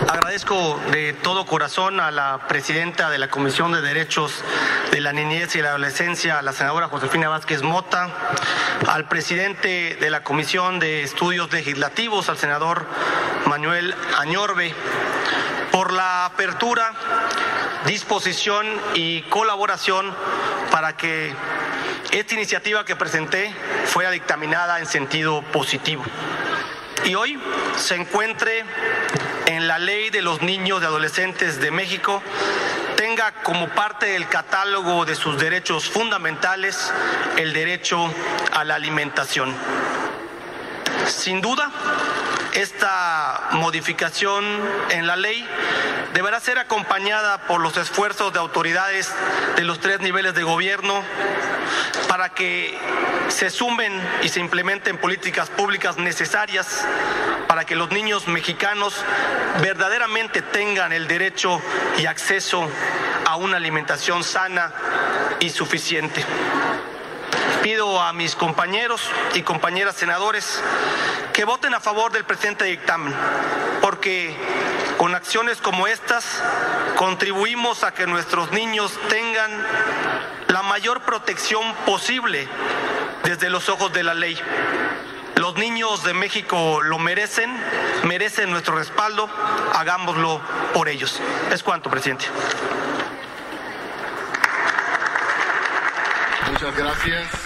Agradezco de todo corazón a la presidenta de la Comisión de Derechos de la Niñez y la Adolescencia, a la senadora Josefina Vázquez Mota, al presidente de la Comisión de Estudios Legislativos, al senador Manuel Añorbe, por la apertura, disposición y colaboración para que esta iniciativa que presenté fuera dictaminada en sentido positivo y hoy se encuentre en la Ley de los Niños y Adolescentes de México, tenga como parte del catálogo de sus derechos fundamentales el derecho a la alimentación. Sin duda, esta modificación en la ley deberá ser acompañada por los esfuerzos de autoridades de los 3 niveles de gobierno para que se sumen y se implementen políticas públicas necesarias para que los niños mexicanos verdaderamente tengan el derecho y acceso a una alimentación sana y suficiente. Pido a mis compañeros y compañeras senadores que voten a favor del presente dictamen, porque con acciones como estas contribuimos a que nuestros niños tengan la mayor protección posible desde los ojos de la ley. Los niños de México lo merecen nuestro respaldo, hagámoslo por ellos. Es cuanto, presidente. Muchas gracias.